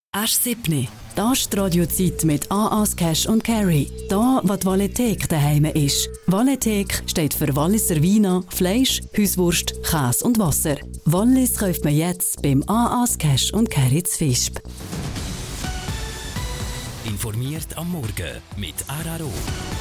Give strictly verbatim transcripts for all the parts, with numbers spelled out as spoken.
Asch siebni. Da ist die Radiozeit mit A As Cash und Carry. Da, wo die Walletek daheim ist. Walletek steht für Walliser Weine, Fleisch, Hauswurst, Käse und Wasser. Wallis kauft man jetzt beim A As Cash und Carry zu Visp. Informiert am Morgen mit R R O.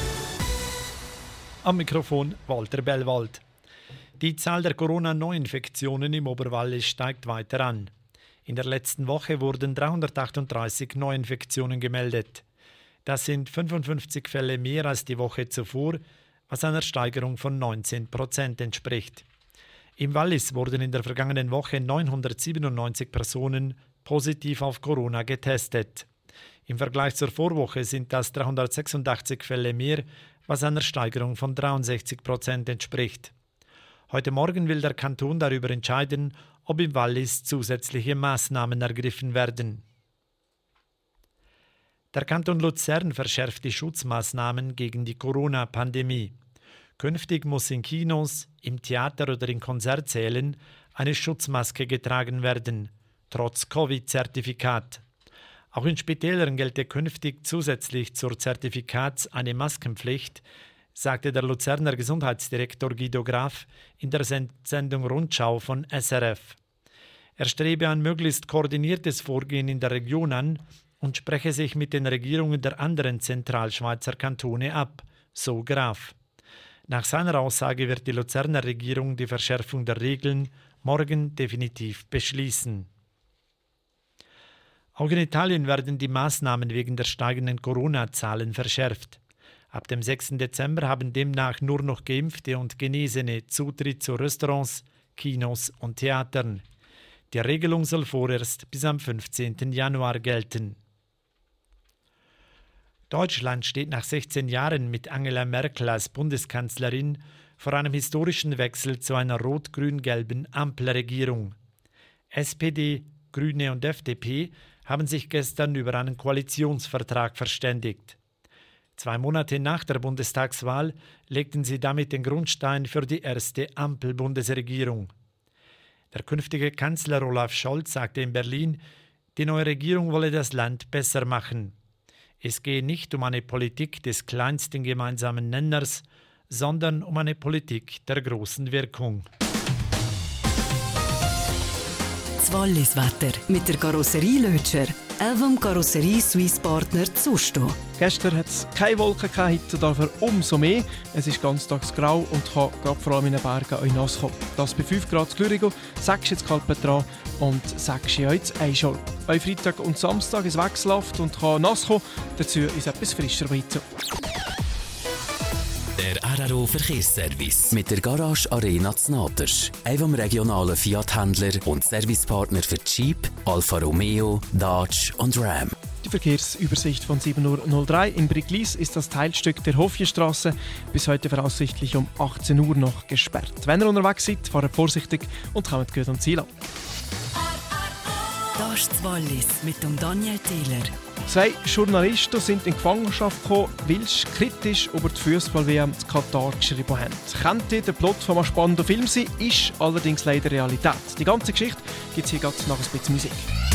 Am Mikrofon Walter Bellwald. Die Zahl der Corona-Neuinfektionen im Oberwallis steigt weiter an. In der letzten Woche wurden dreihundertachtunddreißig Neuinfektionen gemeldet. Das sind fünfundfünfzig Fälle mehr als die Woche zuvor, was einer Steigerung von neunzehn Prozent entspricht. Im Wallis wurden in der vergangenen Woche neunhundertsiebenundneunzig Personen positiv auf Corona getestet. Im Vergleich zur Vorwoche sind das dreihundertsechsundachtzig Fälle mehr, was einer Steigerung von dreiundsechzig Prozent entspricht. Heute Morgen will der Kanton darüber entscheiden, ob im Wallis zusätzliche Maßnahmen ergriffen werden. Der Kanton Luzern verschärft die Schutzmaßnahmen gegen die Corona-Pandemie. Künftig muss in Kinos, im Theater oder in Konzertsälen eine Schutzmaske getragen werden, trotz Covid-Zertifikat. Auch in Spitälern gelte künftig zusätzlich zur Zertifikat eine Maskenpflicht, sagte der Luzerner Gesundheitsdirektor Guido Graf in der Sendung Rundschau von S R F. Er strebe ein möglichst koordiniertes Vorgehen in der Region an und spreche sich mit den Regierungen der anderen Zentralschweizer Kantone ab, so Graf. Nach seiner Aussage wird die Luzerner Regierung die Verschärfung der Regeln morgen definitiv beschließen. Auch in Italien werden die Maßnahmen wegen der steigenden Corona-Zahlen verschärft. Ab dem sechsten Dezember haben demnach nur noch Geimpfte und Genesene Zutritt zu Restaurants, Kinos und Theatern. Die Regelung soll vorerst bis am fünfzehnten Januar gelten. Deutschland steht nach sechzehn Jahren mit Angela Merkel als Bundeskanzlerin vor einem historischen Wechsel zu einer rot-grün-gelben Ampelregierung. S P D, Grüne und F D P haben sich gestern über einen Koalitionsvertrag verständigt. Zwei Monate nach der Bundestagswahl legten sie damit den Grundstein für die erste Ampel-Bundesregierung. Der künftige Kanzler Olaf Scholz sagte in Berlin, die neue Regierung wolle das Land besser machen. Es gehe nicht um eine Politik des kleinsten gemeinsamen Nenners, sondern um eine Politik der großen Wirkung. Das Wallis-Wetter mit der Karosserie Lötscher. Elvam Karosserie Swiss Partner Zusto. Gestern hat es keine Wolken gehabt, heute dafür umso mehr. Es ist ganztags grau und kann gerade vor allem in den Bergen auch nass kommen. Das bei fünf Grad Glürigo, sechs jetzt Kalpetran und sechs jetzt Eischol. Bei Freitag und Samstag ist wechselhaft und kann nass kommen, dazu ist etwas frischer weiter. Der R R O Verkehrsservice mit der Garage Arena Znaters, einem regionalen Fiat-Händler und Servicepartner für Jeep, Alfa Romeo, Dodge und Ram. Die Verkehrsübersicht von sieben Uhr null drei in Briglis ist das Teilstück der Hofjestrasse bis heute voraussichtlich um achtzehn Uhr noch gesperrt. Wenn ihr unterwegs seid, fahrt vorsichtig und kommt gut am Ziel an. Das ist das Wallis mit dem Daniel Thieler. Zwei Journalisten sind in Gefangenschaft gekommen, weil sie kritisch über die Fußball-W M in Katar geschrieben haben. Könnte der Plot von einem spannenden Film sein, ist allerdings leider Realität. Die ganze Geschichte gibt es hier gerade nach ein bisschen Musik.